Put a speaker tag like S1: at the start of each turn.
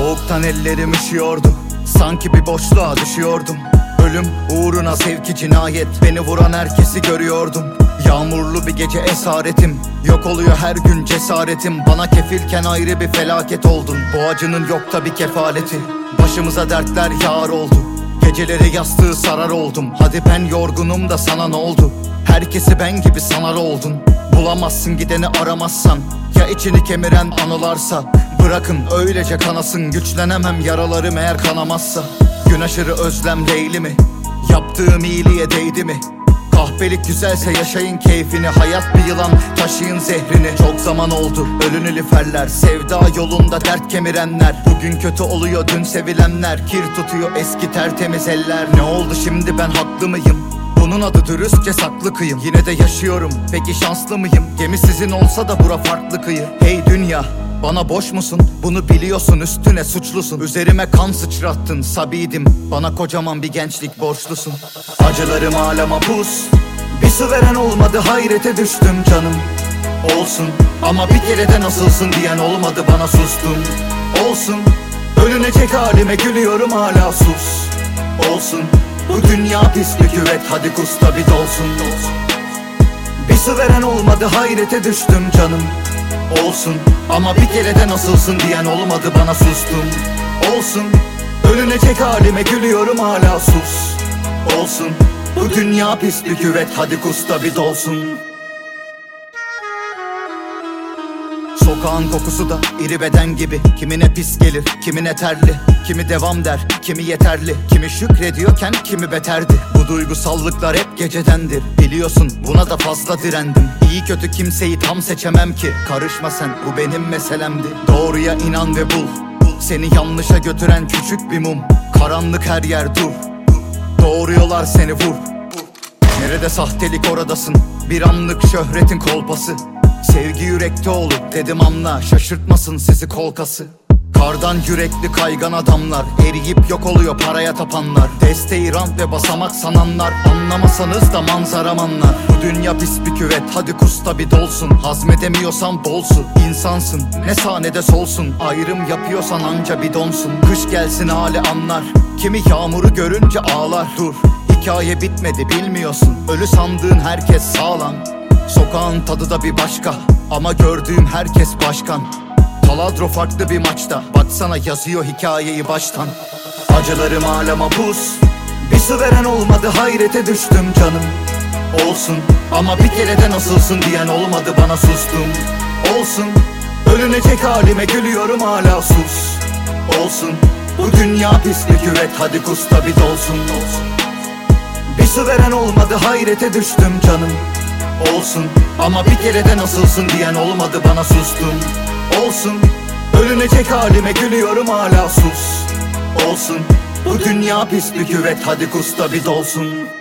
S1: Soğuktan ellerim üşüyordu, sanki bir boşluğa düşüyordum. Ölüm uğruna sevki cinayet, beni vuran herkesi görüyordum. Yağmurlu bir gece esaretim, yok oluyor her gün cesaretim. Bana kefilken ayrı bir felaket oldun, bu acının yok tabi kefaleti. Başımıza dertler yağar oldu, geceleri yastığı sarar oldum. Hadi ben yorgunum da sana ne oldu? Herkesi ben gibi sanar oldun. Bulamazsın gideni aramazsan, ya içini kemiren anılarsa. Bırakın öylece kanasın, güçlenemem yaralarım eğer kanamazsa. Gün aşırı özlem değil mi? Yaptığım iyiliğe değdi mi? Kahpelik güzelse yaşayın keyfini, hayat bir yılan taşıyın zehrini. Çok zaman oldu ölün iliferler, sevda yolunda dert kemirenler. Bugün kötü oluyor dün sevilenler, kir tutuyor eski tertemiz eller. Ne oldu şimdi, ben haklı mıyım? Bunun adı dürüstçe saklı kıyım. Yine de yaşıyorum, peki şanslı mıyım? Gemi sizin olsa da bura farklı kıyı. Hey dünya, bana boş musun? Bunu biliyorsun, üstüne suçlusun. Üzerime kan sıçrattın, sabiydim. Bana kocaman bir gençlik borçlusun. Acılarım aleme buz, bir su veren olmadı, hayrete düştüm canım. Olsun ama bir kere de nasılsın diyen olmadı, bana sustun. Olsun, ölünecek halime gülüyorum hala, sus. Olsun, bu dünya pis bir küvet, hadi kus da bir dolsun. Bir su veren olmadı, hayrete düştüm canım. Olsun ama bir kere de nasılsın diyen olmadı, bana sustun. Olsun, ölünecek halime gülüyorum hala, sus. Olsun, bu dünya pis bir küvet, hadi kus da bir dolsun. Sokağın kokusu da iri beden gibi, kimine pis gelir, kimine terli. Kimi devam der, kimi yeterli, kimi şükrediyorken kimi beterdi. Bu duygusallıklar hep gecedendir, biliyorsun buna da fazla direndim. İyi kötü kimseyi tam seçemem ki, karışma sen, bu benim meselemdi. Doğruya inan ve bul, seni yanlışa götüren küçük bir mum. Karanlık her yer dur, doğruyorlar seni vur. Nerede sahtelik oradasın, bir anlık şöhretin kolpası. Sevgi yürekte olur dedim, anla, şaşırtmasın sizi kolkası. Kardan yürekli kaygan adamlar, eriyip yok oluyor paraya tapanlar. Desteği rant ve basamak sananlar, anlamasanız da manzaram anlar. Bu dünya pis bir küvet, hadi kusta bir dolsun. Hazmedemiyorsan bol su, insansın ne sağ ne de solsun. Ayrım yapıyorsan anca bir donsun. Kış gelsin hali anlar, kimi yağmuru görünce ağlar. Dur, hikaye bitmedi bilmiyorsun, ölü sandığın herkes sağlam. Sokağın tadı da bir başka, ama gördüğüm herkes başkan. Taladro farklı bir maçta, baksana yazıyor hikayeyi baştan. Acılarım aleme buz, bir su veren olmadı, hayrete düştüm canım. Olsun ama bir kere de nasılsın diyen olmadı, bana sustum. Olsun, ölünecek halime gülüyorum hala, sus. Olsun, bu dünya pis bir küvet, hadi kus da bir dolsun. Bir su veren olmadı, hayrete düştüm canım. Olsun ama bir kere de nasılsın diyen olmadı, bana sustum. Olsun, ölünecek halime gülüyorum hala, sus. Olsun, bu dünya pis bir küvet, hadi kus da bir dolsun.